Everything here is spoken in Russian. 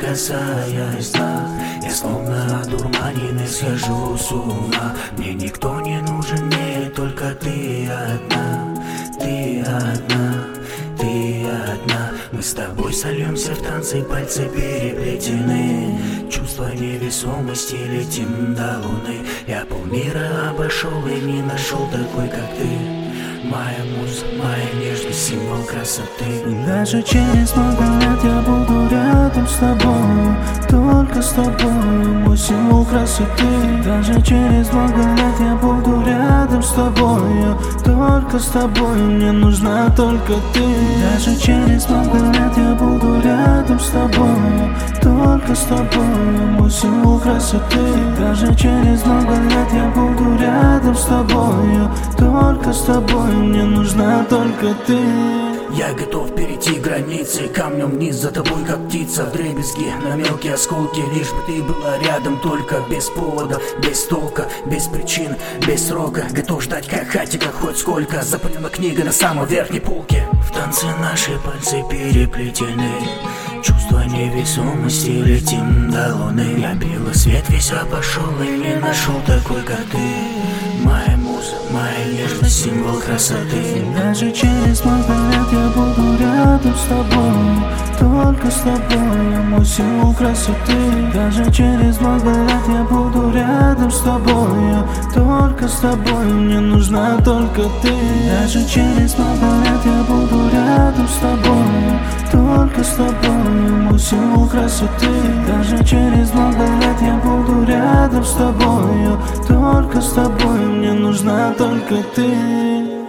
касаясь дна. Я словно одурманенный схожу с ума. Мне никто не нужен, не только ты одна. Ты одна, ты одна. Мы с тобой сольемся в танце, пальцы переплетены. Чувство невесомости, летим до луны. Я полмира обошел и не нашел такой, как ты. Моя муза, моя нежность, символ красоты. Даже через много лет я буду рядом с тобой, только с тобой, мой символ красоты. Даже через много лет я буду рядом с тобой, только с тобой, мне нужна только ты. Даже через много лет я буду рядом с тобой, только с тобой, мой символ красоты. Даже через много лет я буду рядом с тобой, только с тобой, мне нужна только ты. Я готов перейти границы, камнем вниз за тобой, как птица. Вдребезги на мелкие осколки, лишь бы ты была рядом. Только без повода, без толка, без причин, без срока. Готов ждать как хатика хоть сколько. Запылена книга на самой верхней полке. В танце наши пальцы переплетены. Чувство невесомости, летим до луны. Я белый свет весь обошел и не нашел такой, как ты. Моя муза, моя нежность, символ красоты. Даже через много лет я буду рядом с тобой, только с тобой, мой символ красоты. Даже через много лет я буду рядом с тобой, только с тобой, мне нужна только ты. Даже через много лет я буду рядом с тобой, только с тобой, мой символ красоты. Даже через много лет я буду рядом с тобой, только с тобой, мне нужна только ты.